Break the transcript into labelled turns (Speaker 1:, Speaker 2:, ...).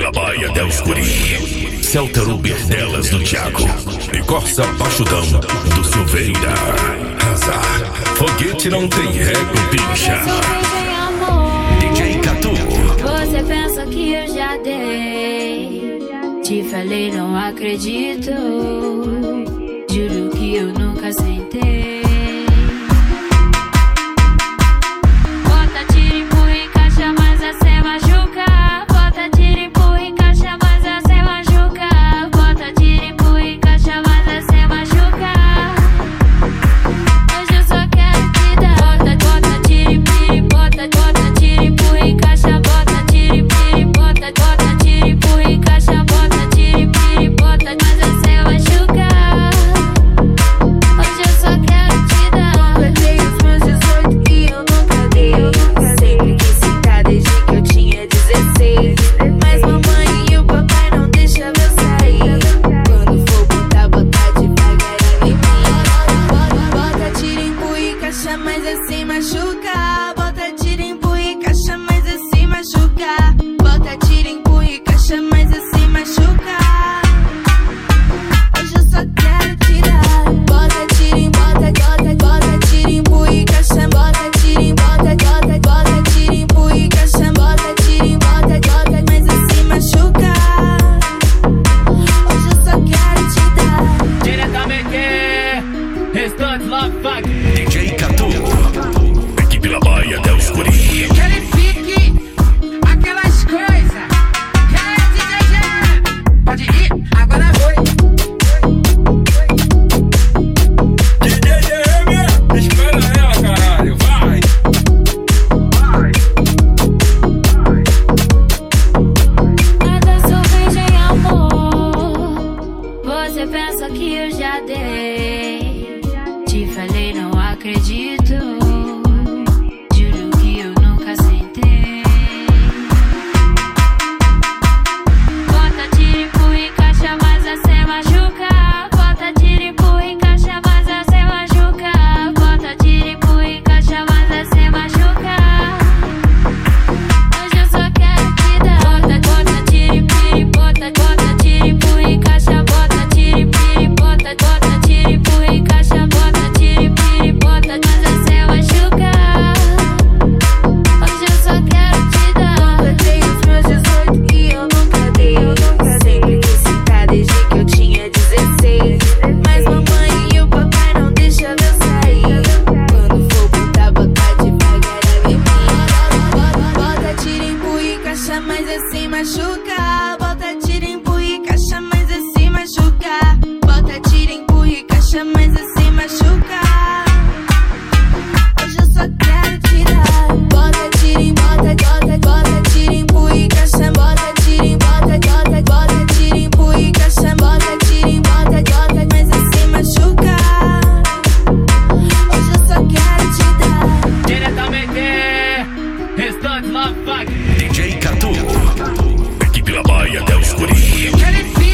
Speaker 1: pela Baía del Escuri, Celta Uber delas do Thiago e Corsa Baixudão do Silveira. Azar, foguete não tem régua, bicha. DJ Catu.
Speaker 2: Você pensa que eu já dei? Te falei, não acredito. Juro que eu nunca sentei. Bota, tira, empurra, encaixa, mas assim machuca. Bota, tira, empurra, encaixa, mas assim machuca. Bota, tira, empurra, encaixa, mas assim machuca. Hoje eu só quero te dar. Bota, tira, empurra, bota, tira, empurra, encaixa. Bota, tira, empurra, bota, tira, empurra, encaixa. Bota, tira, empurra, bota, mas assim machuca. Hoje eu só quero te dar.
Speaker 3: Completei os meus 18 e eu nunca dei. Sempre quis ficar desde que eu tinha 16. Mas mamãe e o papai não deixam eu sair. Quando for botar, botar devagar em mim. Bota, tira, empurra e caixa, mas assim machuca. Bota, tira, empurra e caixa, mas assim machuca. Bota, tira, empurra e caixa, mas assim machuca. Hoje eu só quero te dar. Bota, tira, bota, tira, empurra e caixa. Bota, tira, bota, tira, empurra e caixa. Bota, tira, bota, mas assim machuca. Hoje eu só quero te dar.
Speaker 4: Diretamente, Restante Love Funk.
Speaker 1: DJ Catu, aqui pela Baía del Escuri.
Speaker 5: Aquele pique, aquelas coisas. Pode ir, agora foi.
Speaker 4: Espera ela, caralho, vai!
Speaker 2: Nada sou virgem, amor. Você pensa que eu já dei? Te falei, não acredito. Juro que eu nunca sentei. Bota, tira, empurra, encaixa, mas assim machuca. Bota, tira, empurra, encaixa, mas assim machuca. Bota, tira, empurra, encaixa, mas assim machuca. Hoje eu só quero te dar. Bota, tira, bota, tira, empurra, encaixa. Bota, tira, bota, tira, empurra, encaixa. Bota, tira, bota, mas assim machuca. Hoje eu só quero te dar.
Speaker 3: Completei os meus 18 e eu nunca dei. Sempre quis ficar desde que eu tinha 16. Mas mamãe e o papai não deixam eu sair. Quando for botar, botar devagar em mim. Bota, tira, empurra e caixa, mas assim machuca. Bota, tira, empurra e caixa, mas assim machuca. Bota, tira, empurra e caixa, mas assim machuca. Hoje eu só quero te dar. Bota, tira, bota, tira, empurra e caixa. Bota, tira, bota, tira, empurra e caixa. Bota, tira, bota, mas assim machuca. Hoje eu só quero te dar.
Speaker 4: Diretamente, Restante Love Funk.
Speaker 1: DJ Catu, aqui pela Baía del Escuri.
Speaker 5: Aquele pique.